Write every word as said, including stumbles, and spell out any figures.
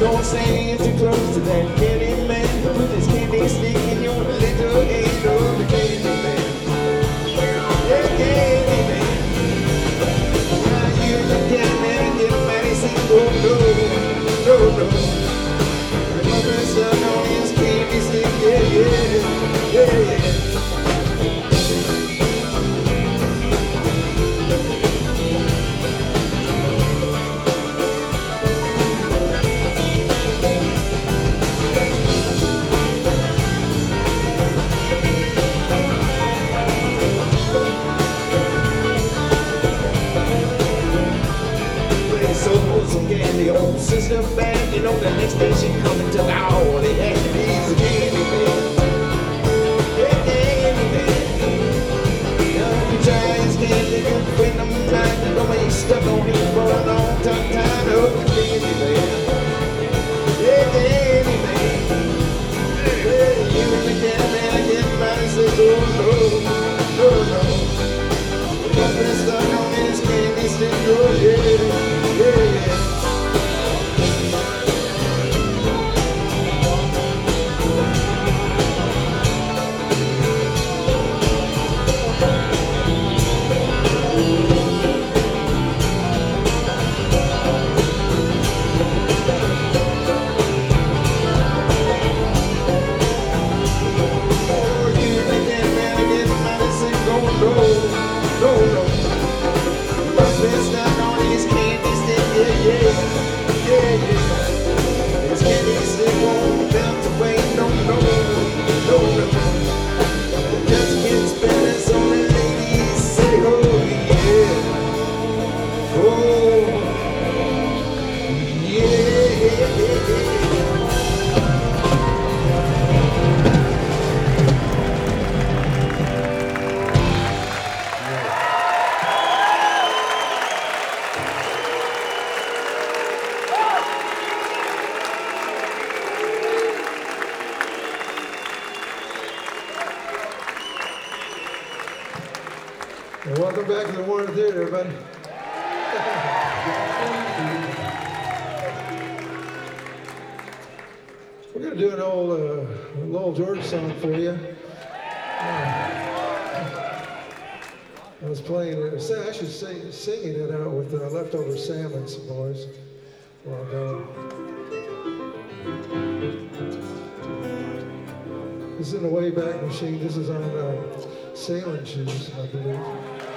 Don't stand too close to that candy man. Put this candy stick in your little hand. Oh, the candy man. Yeah, candy man. Now you look at me and get mad and say, oh no, no, no. The mother son on his candy stick. Yeah, yeah, yeah, yeah. Some candy, old sister bad. You know the next day she come and took all they had. He's a candy man. Yeah, candy man. Now you try his candy, good friend of mine. You know he's stuck on him for a long time. Time oh, candy man. Yeah, candy man. Yeah, you and the candy man, I get mine and say, oh no, no, no. Got this stuck on his candy stick, oh yeah, yeah, yeah. Well, welcome back to the Warner Theater, everybody. We're going to do an old uh, Lowell George song for you. Uh, I was playing it, I should sing singing it out with uh, Leftover Sam and some boys a while ago. This is in the Wayback Machine. This is on uh, Sailing Shoes, I believe.